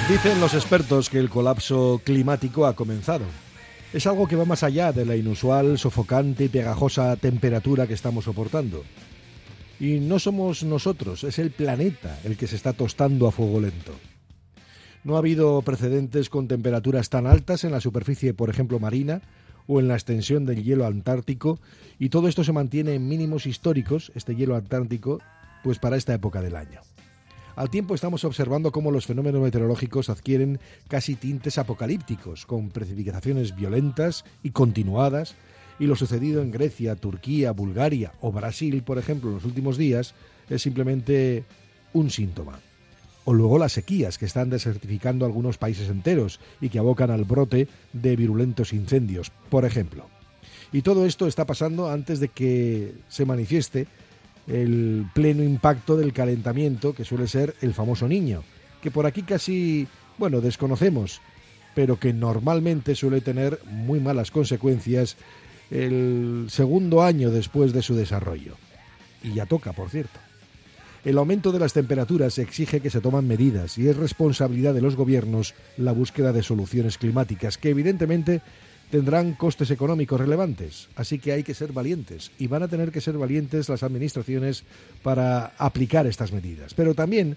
Dicen los expertos que el colapso climático ha comenzado. Es algo que va más allá de la inusual, sofocante y pegajosa temperatura que estamos soportando. Y no somos nosotros, es el planeta el que se está tostando a fuego lento. No ha habido precedentes con temperaturas tan altas en la superficie, por ejemplo, marina, o en la extensión del hielo antártico, y todo esto se mantiene en mínimos históricos, este hielo antártico, pues para esta época del año. Al tiempo estamos observando cómo los fenómenos meteorológicos adquieren casi tintes apocalípticos, con precipitaciones violentas y continuadas, y lo sucedido en Grecia, Turquía, Bulgaria o Brasil, por ejemplo, en los últimos días, es simplemente un síntoma. O luego las sequías que están desertificando algunos países enteros y que abocan al brote de virulentos incendios, por ejemplo. Y todo esto está pasando antes de que se manifieste el pleno impacto del calentamiento, que suele ser el famoso Niño, que por aquí casi, desconocemos, pero que normalmente suele tener muy malas consecuencias el segundo año después de su desarrollo. Y ya toca, por cierto. El aumento de las temperaturas exige que se tomen medidas y es responsabilidad de los gobiernos la búsqueda de soluciones climáticas que evidentemente tendrán costes económicos relevantes, así que hay que ser valientes y van a tener que ser valientes las administraciones para aplicar estas medidas. Pero también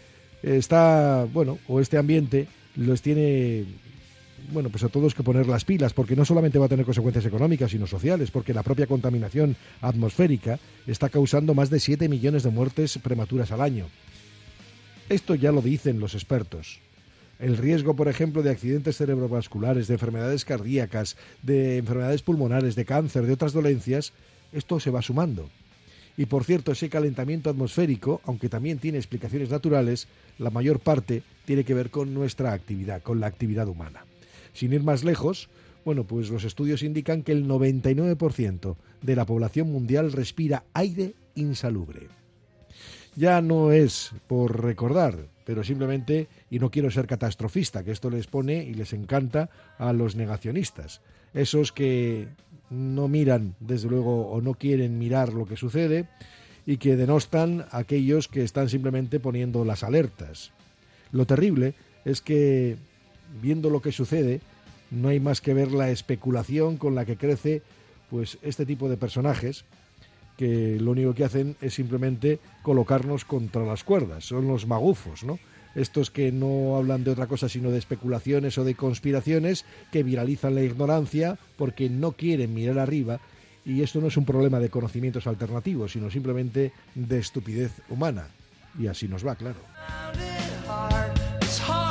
este ambiente los tiene, pues a todos que poner las pilas, porque no solamente va a tener consecuencias económicas, sino sociales, porque la propia contaminación atmosférica está causando más de 7 millones de muertes prematuras al año. Esto ya lo dicen los expertos. El riesgo, por ejemplo, de accidentes cerebrovasculares, de enfermedades cardíacas, de enfermedades pulmonares, de cáncer, de otras dolencias, esto se va sumando. Y por cierto, ese calentamiento atmosférico, aunque también tiene explicaciones naturales, la mayor parte tiene que ver con nuestra actividad, con la actividad humana. Sin ir más lejos, pues los estudios indican que el 99% de la población mundial respira aire insalubre. Ya no es por recordar, pero simplemente, y no quiero ser catastrofista, que esto les pone y les encanta a los negacionistas, esos que no miran, desde luego, o no quieren mirar lo que sucede y que denostan a aquellos que están simplemente poniendo las alertas. Lo terrible es que, viendo lo que sucede, no hay más que ver la especulación con la que crece este tipo de personajes, que lo único que hacen es simplemente colocarnos contra las cuerdas. Son los magufos, ¿no? Estos que no hablan de otra cosa sino de especulaciones o de conspiraciones, que viralizan la ignorancia porque no quieren mirar arriba, y esto no es un problema de conocimientos alternativos, sino simplemente de estupidez humana. Y así nos va, claro.